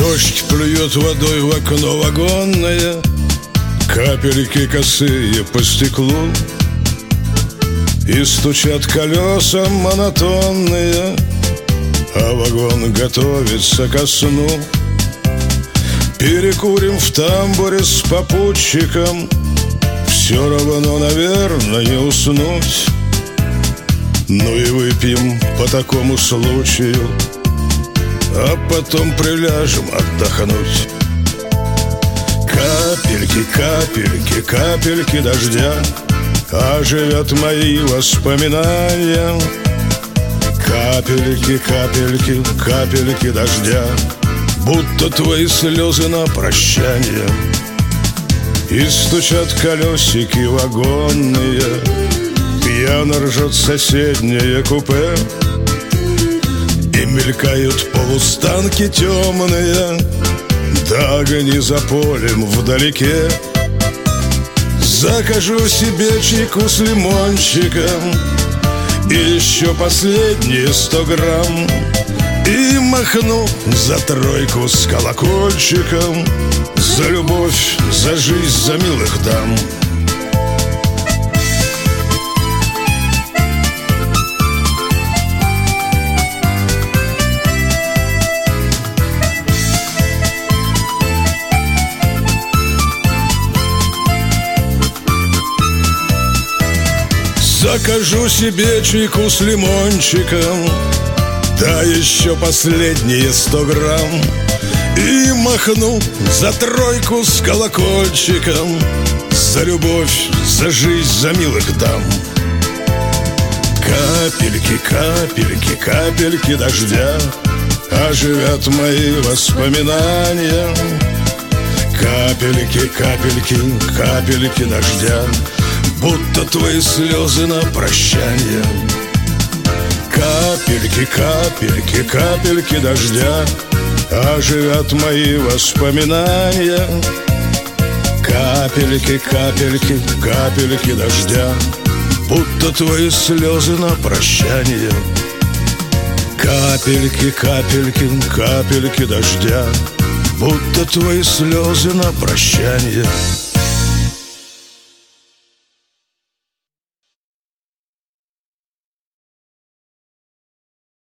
Дождь плюет водой в окно вагонное, капельки косые по стеклу, и стучат колеса монотонные, а вагон готовится ко сну. Перекурим в тамбуре с попутчиком, все равно, наверное, не уснуть. Ну и выпьем по такому случаю, а потом приляжем отдохнуть. Капельки, капельки, капельки дождя оживят мои воспоминания. Капельки, капельки, капельки дождя, будто твои слезы на прощание. И стучат колесики вагонные, пьяно ржет соседнее купе, и мелькают полустанки темные, да огни за полем вдалеке. Закажу себе чайку с лимончиком и еще последние 100 грамм, и махну за тройку с колокольчиком, за любовь, за жизнь, за милых дам. Закажу себе чайку с лимончиком, да еще последние 100 грамм, и махну за тройку с колокольчиком, за любовь, за жизнь, за милых дам. Капельки, капельки, капельки дождя оживят мои воспоминания. Капельки, капельки, капельки дождя, будто твои слезы на прощание. Капельки, капельки, капельки дождя оживят мои воспоминания. Капельки, капельки, капельки дождя, будто твои слезы на прощание. Капельки, капельки, капельки дождя, будто твои слезы на прощание.